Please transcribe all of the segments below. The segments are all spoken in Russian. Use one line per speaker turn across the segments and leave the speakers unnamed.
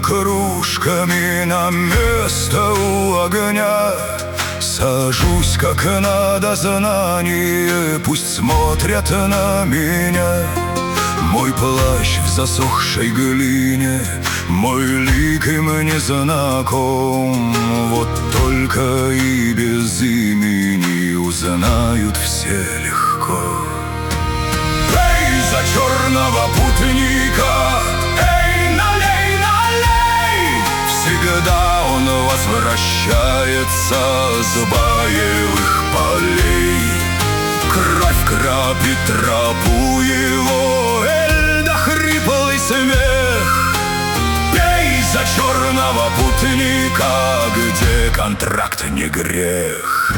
кружками на место у огня. Сажусь, как надо, знание, пусть смотрят на меня. Мой плащ в засохшей глине, мой лик им не знаком. Вот только и без имени узнают все легко. Эй, за черного путника, эй, налей, налей! Всегда он возвращается с боевых полей. Кровь крапит тропу его, да хриплый смех. Пей за черного путника, где контракт не грех.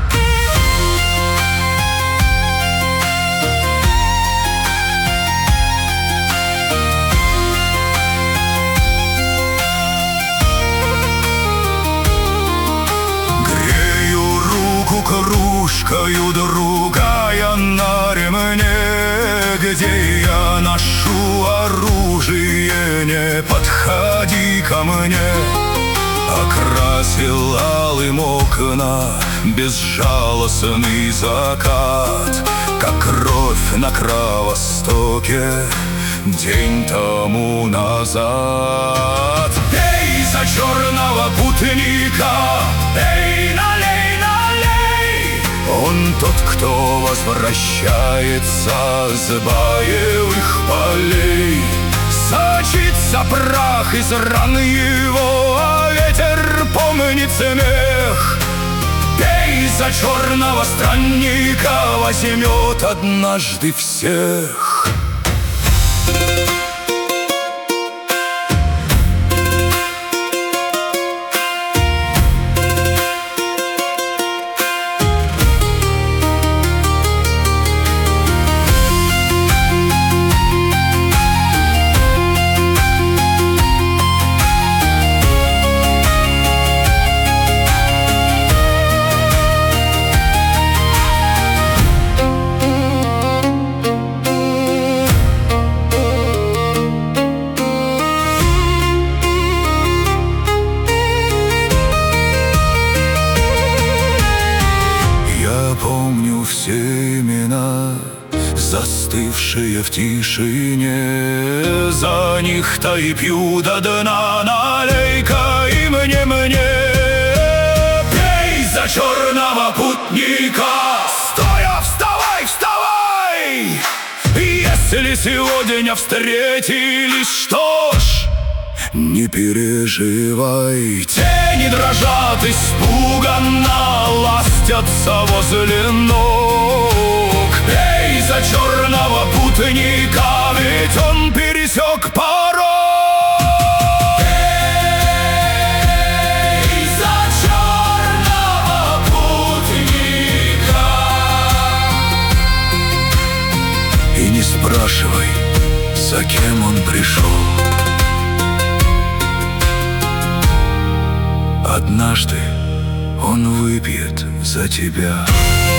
Кружкою другая на ремне, где я ношу оружие, не подходи ко мне. Окрасил алым окна безжалостный закат, как кровь на Кровостоке день тому назад. Эй, за черного путника, эй, налей! Он тот, кто возвращается с боевых полей. Сочится прах из ран его, а ветер помнит смех. Пей за черного странника, возьмет однажды всех. Все имена, застывшие в тишине, за них-то и пью до дна. Налей-ка и мне, пей за черного путника. Стоя, вставай, вставай! Если сегодня встретились, что ж, не переживай. Тени дрожат испуганно, ластятся возле ног. Эй, за черного путника, ведь он пересек порог. Эй, за черного путника. И не спрашивай, за кем он пришел. Однажды он выпьет за тебя.